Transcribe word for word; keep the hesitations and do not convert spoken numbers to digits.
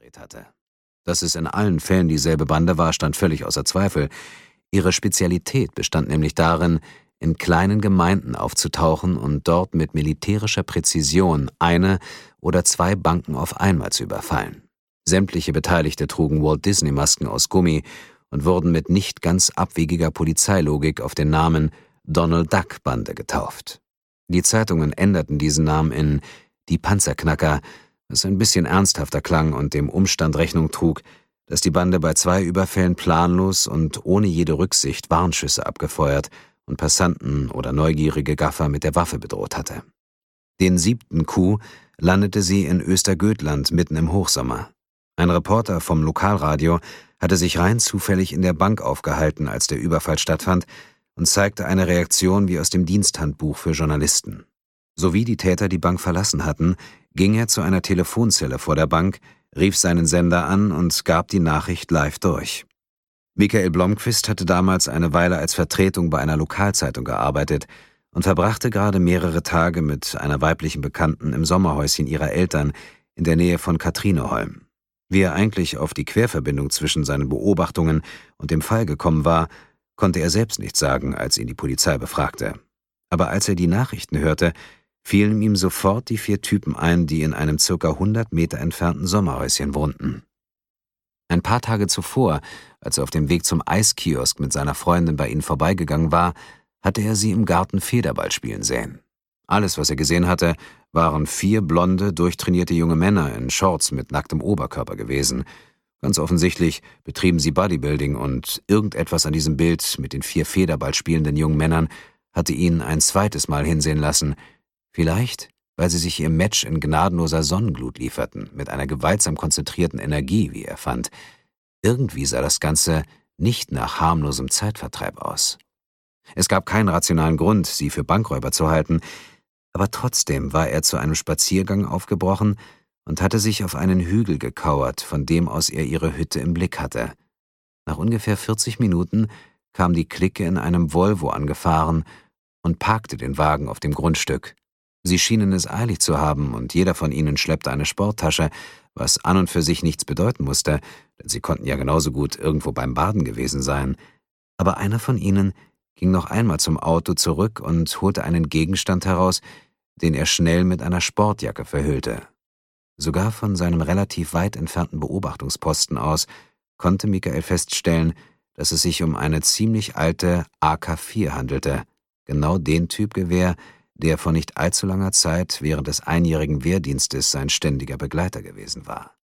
gedreht hatte. Dass es in allen Fällen dieselbe Bande war, stand völlig außer Zweifel. Ihre Spezialität bestand nämlich darin, in kleinen Gemeinden aufzutauchen und dort mit militärischer Präzision eine oder zwei Banken auf einmal zu überfallen. Sämtliche Beteiligte trugen Walt-Disney-Masken aus Gummi und wurden mit nicht ganz abwegiger Polizeilogik auf den Namen Donald Duck-Bande getauft. Die Zeitungen änderten diesen Namen in die Panzerknacker, was ein bisschen ernsthafter klang und dem Umstand Rechnung trug, dass die Bande bei zwei Überfällen planlos und ohne jede Rücksicht Warnschüsse abgefeuert und Passanten oder neugierige Gaffer mit der Waffe bedroht hatte. Den siebten Coup landete sie in Östergötland mitten im Hochsommer. Ein Reporter vom Lokalradio hatte sich rein zufällig in der Bank aufgehalten, als der Überfall stattfand, und zeigte eine Reaktion wie aus dem Diensthandbuch für Journalisten. Sowie die Täter die Bank verlassen hatten, ging er zu einer Telefonzelle vor der Bank, rief seinen Sender an und gab die Nachricht live durch. Michael Blomqvist hatte damals eine Weile als Vertretung bei einer Lokalzeitung gearbeitet und verbrachte gerade mehrere Tage mit einer weiblichen Bekannten im Sommerhäuschen ihrer Eltern in der Nähe von Katrineholm. Wie er eigentlich auf die Querverbindung zwischen seinen Beobachtungen und dem Fall gekommen war, konnte er selbst nicht sagen, als ihn die Polizei befragte. Aber als er die Nachrichten hörte, fielen ihm sofort die vier Typen ein, die in einem circa hundert Meter entfernten Sommerhäuschen wohnten. Ein paar Tage zuvor, als er auf dem Weg zum Eiskiosk mit seiner Freundin bei ihnen vorbeigegangen war, hatte er sie im Garten Federball spielen sehen. Alles, was er gesehen hatte, waren vier blonde, durchtrainierte junge Männer in Shorts mit nacktem Oberkörper gewesen. Ganz offensichtlich betrieben sie Bodybuilding und irgendetwas an diesem Bild mit den vier Federball spielenden jungen Männern hatte ihn ein zweites Mal hinsehen lassen. Vielleicht, weil sie sich ihr Match in gnadenloser Sonnenglut lieferten, mit einer gewaltsam konzentrierten Energie, wie er fand. Irgendwie sah das Ganze nicht nach harmlosem Zeitvertreib aus. Es gab keinen rationalen Grund, sie für Bankräuber zu halten, aber trotzdem war er zu einem Spaziergang aufgebrochen und hatte sich auf einen Hügel gekauert, von dem aus er ihre Hütte im Blick hatte. Nach ungefähr vierzig Minuten kam die Clique in einem Volvo angefahren und parkte den Wagen auf dem Grundstück. Sie schienen es eilig zu haben, und jeder von ihnen schleppte eine Sporttasche, was an und für sich nichts bedeuten musste, denn sie konnten ja genauso gut irgendwo beim Baden gewesen sein. Aber einer von ihnen ging noch einmal zum Auto zurück und holte einen Gegenstand heraus, den er schnell mit einer Sportjacke verhüllte. Sogar von seinem relativ weit entfernten Beobachtungsposten aus konnte Michael feststellen, dass es sich um eine ziemlich alte A K vier handelte, genau den Typ Gewehr, der vor nicht allzu langer Zeit während des einjährigen Wehrdienstes sein ständiger Begleiter gewesen war.